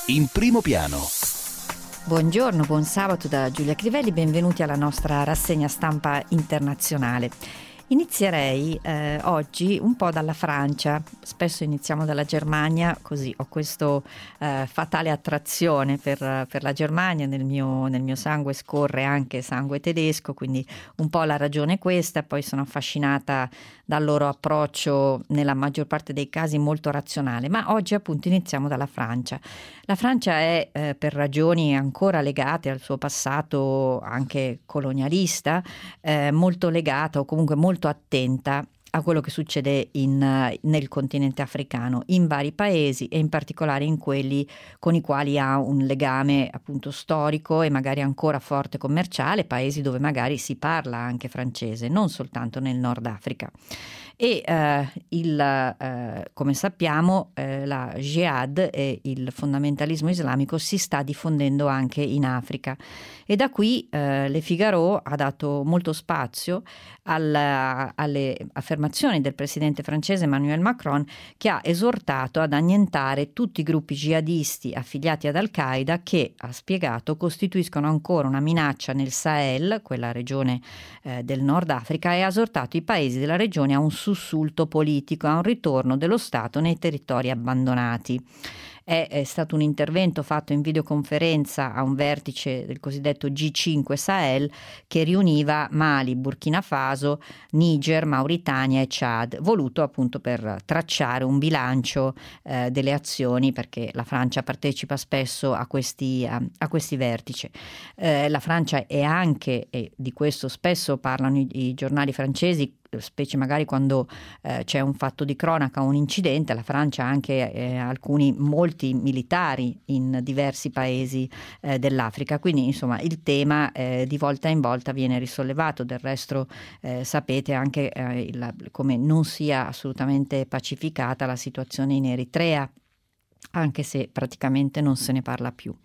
In primo piano. Buongiorno, buon sabato da Giulia Crivelli, benvenuti alla nostra rassegna stampa internazionale. Inizierei oggi un po' dalla Francia, spesso iniziamo dalla Germania, così ho questa fatale attrazione per la Germania, nel mio sangue scorre anche sangue tedesco, quindi un po' la ragione è questa, poi sono affascinata dal loro approccio nella maggior parte dei casi molto razionale, ma oggi appunto iniziamo dalla Francia. La Francia è per ragioni ancora legate al suo passato anche colonialista, molto legata o comunque molto attenta a quello che succede nel continente africano, in vari paesi e in particolare in quelli con i quali ha un legame appunto storico e magari ancora forte commerciale, paesi dove magari si parla anche francese, non soltanto nel Nord Africa. E come sappiamo la jihad e il fondamentalismo islamico si sta diffondendo anche in Africa e da qui Le Figaro ha dato molto spazio alle affermazioni del presidente francese Emmanuel Macron, che ha esortato ad annientare tutti i gruppi jihadisti affiliati ad Al-Qaeda che, ha spiegato, costituiscono ancora una minaccia nel Sahel, quella regione del Nord Africa, e ha esortato i paesi della regione a un sussulto politico, a un ritorno dello Stato nei territori abbandonati. È stato un intervento fatto in videoconferenza a un vertice del cosiddetto G5 Sahel che riuniva Mali, Burkina Faso, Niger, Mauritania e Chad, voluto appunto per tracciare un bilancio delle azioni, perché la Francia partecipa spesso a questi vertici. La Francia è anche, e di questo spesso parlano i giornali francesi, specie magari quando c'è un fatto di cronaca o un incidente, la Francia ha anche molti militari in diversi paesi dell'Africa, quindi insomma il tema di volta in volta viene risollevato. Del resto sapete anche come non sia assolutamente pacificata la situazione in Eritrea, anche se praticamente non se ne parla più.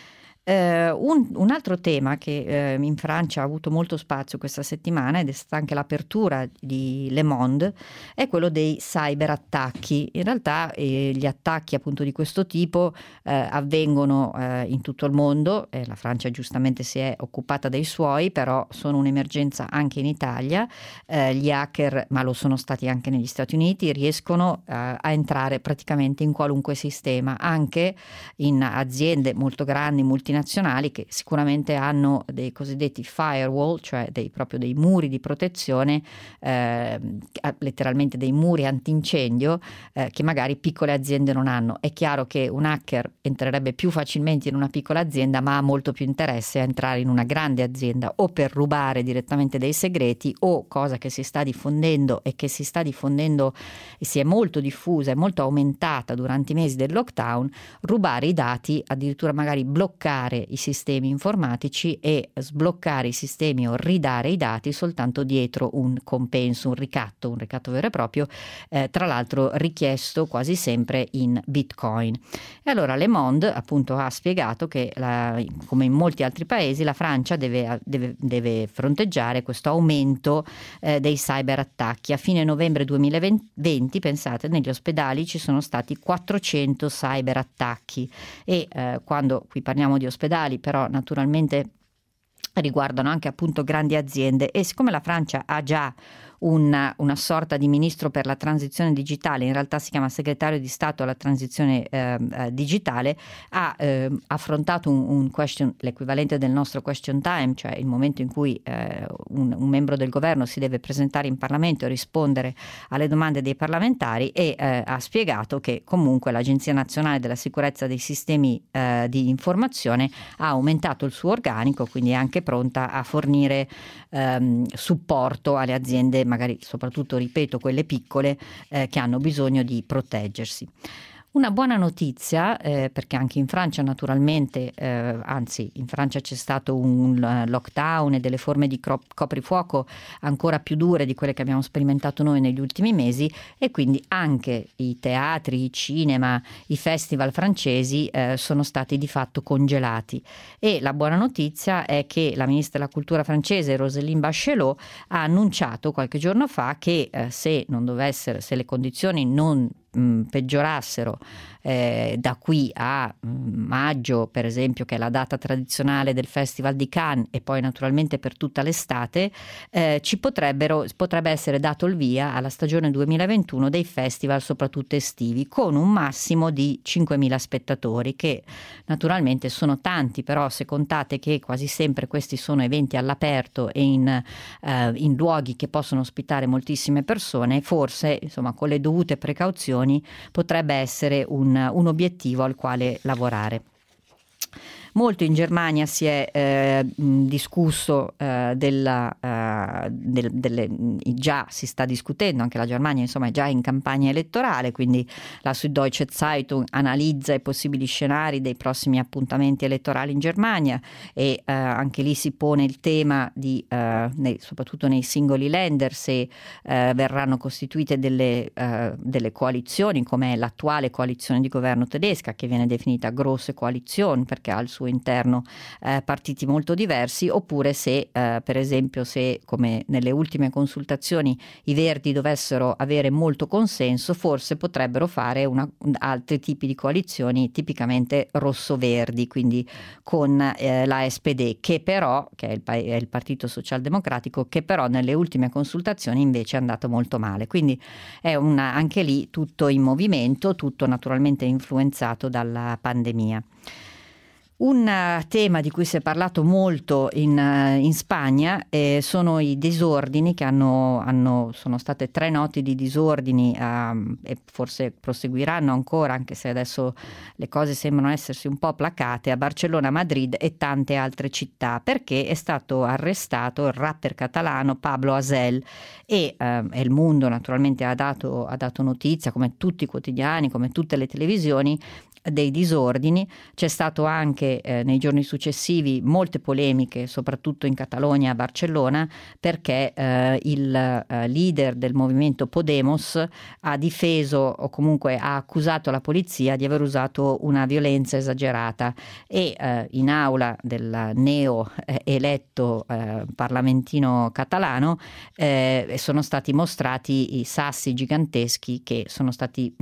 Un altro tema che in Francia ha avuto molto spazio questa settimana, ed è stata anche l'apertura di Le Monde, è quello dei cyberattacchi. In realtà gli attacchi appunto di questo tipo avvengono in tutto il mondo, la Francia giustamente si è occupata dei suoi, però sono un'emergenza anche in Italia. Gli hacker, ma lo sono stati anche negli Stati Uniti, riescono a entrare praticamente in qualunque sistema, anche in aziende molto grandi, multinazionali, che sicuramente hanno dei cosiddetti firewall, cioè proprio dei muri di protezione, letteralmente dei muri antincendio, che magari piccole aziende non hanno. È chiaro che un hacker entrerebbe più facilmente in una piccola azienda, ma ha molto più interesse a entrare in una grande azienda o per rubare direttamente dei segreti, o cosa che si sta diffondendo e che si sta diffondendo e si è molto diffusa e molto aumentata durante i mesi del lockdown, rubare i dati, addirittura magari bloccare i sistemi informatici e sbloccare i sistemi o ridare i dati soltanto dietro un compenso, un ricatto vero e proprio, tra l'altro richiesto quasi sempre in Bitcoin. E allora Le Monde appunto ha spiegato che come in molti altri paesi la Francia deve fronteggiare questo aumento dei cyberattacchi. A fine novembre 2020, pensate, negli ospedali ci sono stati 400 cyberattacchi e quando qui parliamo di ospedali, però naturalmente riguardano anche appunto grandi aziende, e siccome la Francia ha già una sorta di ministro per la transizione digitale, in realtà si chiama segretario di Stato alla transizione digitale, ha affrontato l'equivalente del nostro question time, cioè il momento in cui un membro del governo si deve presentare in Parlamento e rispondere alle domande dei parlamentari, e ha spiegato che comunque l'Agenzia Nazionale della Sicurezza dei Sistemi di Informazione ha aumentato il suo organico, quindi è anche pronta a fornire supporto alle aziende, magari soprattutto, ripeto, quelle piccole che hanno bisogno di proteggersi. Una buona notizia, perché anche in Francia naturalmente, anzi in Francia c'è stato un lockdown e delle forme di coprifuoco ancora più dure di quelle che abbiamo sperimentato noi negli ultimi mesi, e quindi anche i teatri, i cinema, i festival francesi sono stati di fatto congelati. E la buona notizia è che la ministra della cultura francese Roselyne Bachelot ha annunciato qualche giorno fa che se le condizioni non peggiorassero da qui a maggio, per esempio, che è la data tradizionale del Festival di Cannes, e poi naturalmente per tutta l'estate, potrebbe essere dato il via alla stagione 2021 dei festival, soprattutto estivi, con un massimo di 5.000 spettatori, che naturalmente sono tanti, però se contate che quasi sempre questi sono eventi all'aperto e in luoghi che possono ospitare moltissime persone, forse, insomma, con le dovute precauzioni potrebbe essere un obiettivo al quale lavorare. Molto in Germania si è discusso già si sta discutendo, anche la Germania insomma è già in campagna elettorale, quindi la Süddeutsche Zeitung analizza i possibili scenari dei prossimi appuntamenti elettorali in Germania, e anche lì si pone il tema soprattutto nei singoli Länder, se verranno costituite delle coalizioni, come l'attuale coalizione di governo tedesca, che viene definita grosse coalizioni perché ha al suo interno partiti molto diversi, oppure se per esempio, se come nelle ultime consultazioni i Verdi dovessero avere molto consenso, forse potrebbero fare altri tipi di coalizioni tipicamente rosso-verdi, quindi con la SPD, che è il partito socialdemocratico, che però nelle ultime consultazioni invece è andato molto male, quindi è anche lì tutto in movimento, tutto naturalmente influenzato dalla pandemia. Un tema di cui si è parlato molto in Spagna sono i disordini che sono state 3 notti di disordini e forse proseguiranno ancora, anche se adesso le cose sembrano essersi un po' placate, a Barcellona, Madrid e tante altre città, perché è stato arrestato il rapper catalano Pablo Hasél, e El Mundo naturalmente ha dato notizia, come tutti i quotidiani, come tutte le televisioni, dei disordini. C'è stato anche nei giorni successivi molte polemiche, soprattutto in Catalogna e a Barcellona, perché il leader del movimento Podemos ha difeso, o comunque ha accusato la polizia di aver usato una violenza esagerata, e in aula del neo eletto parlamentino catalano sono stati mostrati i sassi giganteschi che sono stati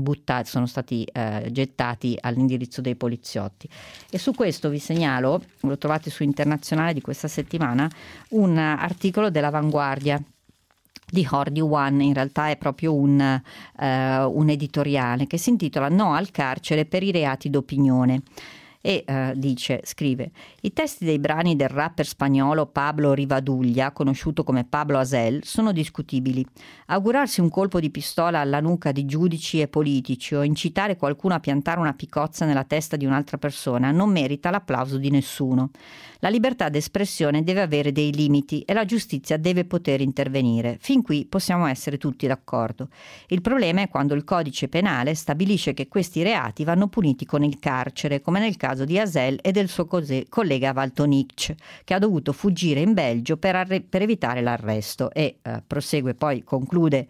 gettati all'indirizzo dei poliziotti. E su questo vi segnalo, lo trovate su Internazionale di questa settimana, un articolo dell'Avanguardia di Jordi One. In realtà è proprio un editoriale che si intitola "No al carcere per i reati d'opinione". E scrive: i testi dei brani del rapper spagnolo Pablo Rivaduglia, conosciuto come Pablo Hasél, sono discutibili. Augurarsi un colpo di pistola alla nuca di giudici e politici o incitare qualcuno a piantare una piccozza nella testa di un'altra persona non merita l'applauso di nessuno. La libertà d'espressione deve avere dei limiti e la giustizia deve poter intervenire. Fin qui possiamo essere tutti d'accordo. Il problema è quando il codice penale stabilisce che questi reati vanno puniti con il carcere, come nel caso di Hasél e del suo collega Valtonyc, che ha dovuto fuggire in Belgio per evitare l'arresto. E prosegue, poi conclude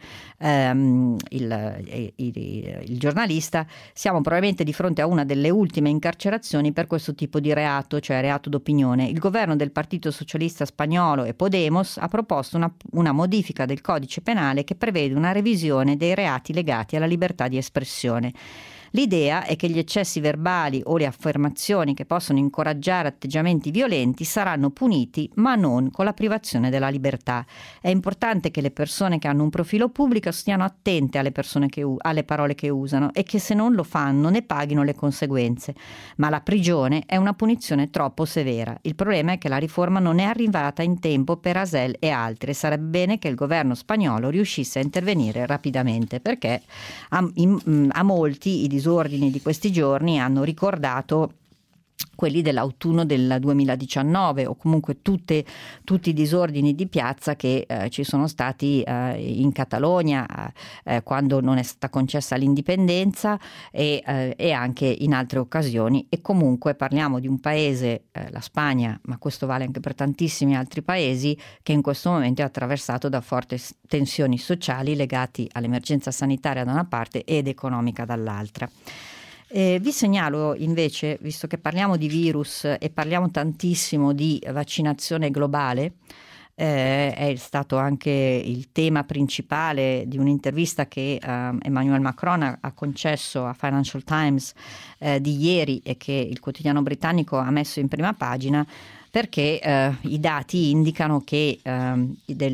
il giornalista: siamo probabilmente di fronte a una delle ultime incarcerazioni per questo tipo di reato, cioè reato d'opinione. Il governo del Partito Socialista Spagnolo e Podemos ha proposto una modifica del codice penale che prevede una revisione dei reati legati alla libertà di espressione. L'idea è che gli eccessi verbali o le affermazioni che possono incoraggiare atteggiamenti violenti saranno puniti, ma non con la privazione della libertà. È importante che le persone che hanno un profilo pubblico stiano attente alle parole che usano e che, se non lo fanno, ne paghino le conseguenze. Ma la prigione è una punizione troppo severa. Il problema è che la riforma non è arrivata in tempo per Hasél e altri, e sarebbe bene che il governo spagnolo riuscisse a intervenire rapidamente, perché a molti i disordini di questi giorni hanno ricordato quelli dell'autunno del 2019, o comunque tutti i disordini di piazza che ci sono stati in Catalogna quando non è stata concessa l'indipendenza, e anche in altre occasioni. E comunque parliamo di un paese, la Spagna, ma questo vale anche per tantissimi altri paesi, che in questo momento è attraversato da forti tensioni sociali legati all'emergenza sanitaria da una parte ed economica dall'altra. Vi segnalo invece, visto che parliamo di virus e parliamo tantissimo di vaccinazione globale, è stato anche il tema principale di un'intervista che Emmanuel Macron ha concesso a Financial Times di ieri e che il quotidiano britannico ha messo in prima pagina, perché i dati indicano che il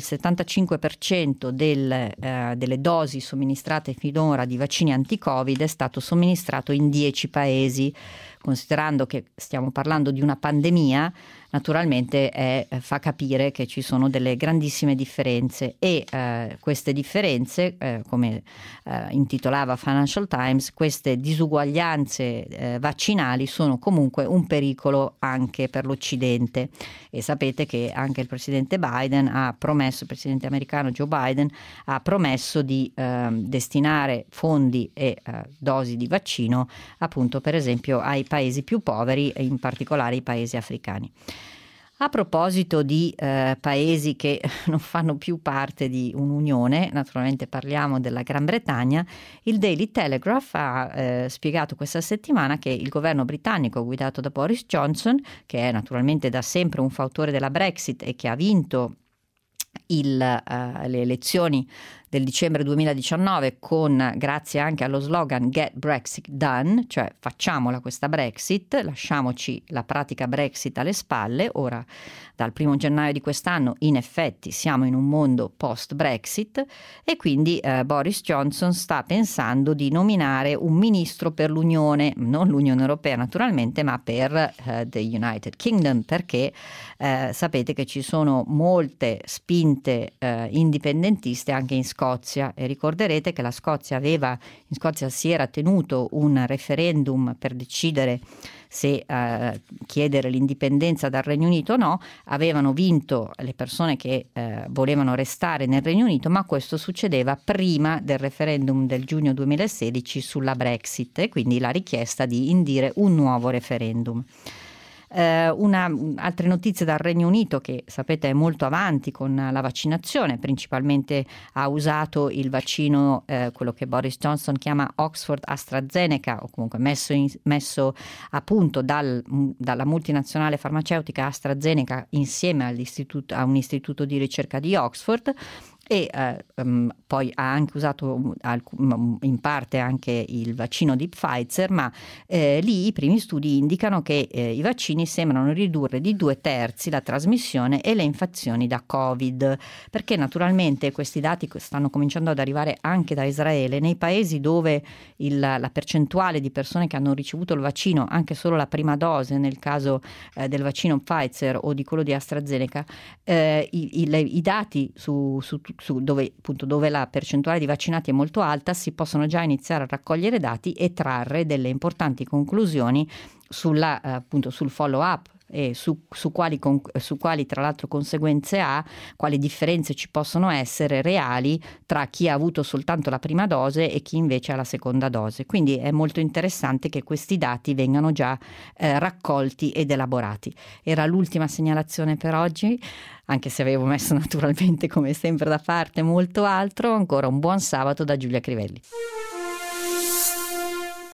75% delle dosi somministrate finora di vaccini anti-Covid è stato somministrato in 10 paesi. Considerando che stiamo parlando di una pandemia, naturalmente fa capire che ci sono delle grandissime differenze e queste differenze, come intitolava Financial Times, queste disuguaglianze vaccinali sono comunque un pericolo anche per l'Occidente, e sapete che anche il presidente americano Joe Biden ha promesso di destinare fondi e dosi di vaccino appunto per esempio ai paesi più poveri e in particolare i paesi africani. A proposito di paesi che non fanno più parte di un'unione, naturalmente parliamo della Gran Bretagna, il Daily Telegraph ha spiegato questa settimana che il governo britannico guidato da Boris Johnson, che è naturalmente da sempre un fautore della Brexit e che ha vinto le elezioni del dicembre 2019 grazie anche allo slogan Get Brexit Done, cioè facciamola questa Brexit, lasciamoci la pratica Brexit alle spalle. Ora dal 1 gennaio di quest'anno in effetti siamo in un mondo post-Brexit e quindi Boris Johnson sta pensando di nominare un ministro per l'Unione, non l'Unione Europea naturalmente, ma per the United Kingdom, perché sapete che ci sono molte spinte indipendentiste anche in Scozia, e ricorderete che in Scozia si era tenuto un referendum per decidere se chiedere l'indipendenza dal Regno Unito o no. Avevano vinto le persone che volevano restare nel Regno Unito, ma questo succedeva prima del referendum del giugno 2016 sulla Brexit e quindi la richiesta di indire un nuovo referendum. Altre notizie dal Regno Unito, che sapete è molto avanti con la vaccinazione, principalmente ha usato il vaccino, quello che Boris Johnson chiama Oxford AstraZeneca, o comunque messo a punto dalla multinazionale farmaceutica AstraZeneca insieme a un istituto di ricerca di Oxford. E poi ha anche usato in parte anche il vaccino di Pfizer, ma lì i primi studi indicano che i vaccini sembrano ridurre di 2/3 la trasmissione e le infezioni da Covid, perché naturalmente questi dati stanno cominciando ad arrivare anche da Israele. Nei paesi dove la percentuale di persone che hanno ricevuto il vaccino, anche solo la prima dose nel caso del vaccino Pfizer o di quello di AstraZeneca, i dati dove la percentuale di vaccinati è molto alta, si possono già iniziare a raccogliere dati e trarre delle importanti conclusioni sul follow up e su quali tra l'altro conseguenze ha, quali differenze ci possono essere reali tra chi ha avuto soltanto la prima dose e chi invece ha la seconda dose. Quindi è molto interessante che questi dati vengano già raccolti ed elaborati. Era l'ultima segnalazione per oggi, anche se avevo messo naturalmente come sempre da parte molto altro. Ancora un buon sabato da Giulia Crivelli.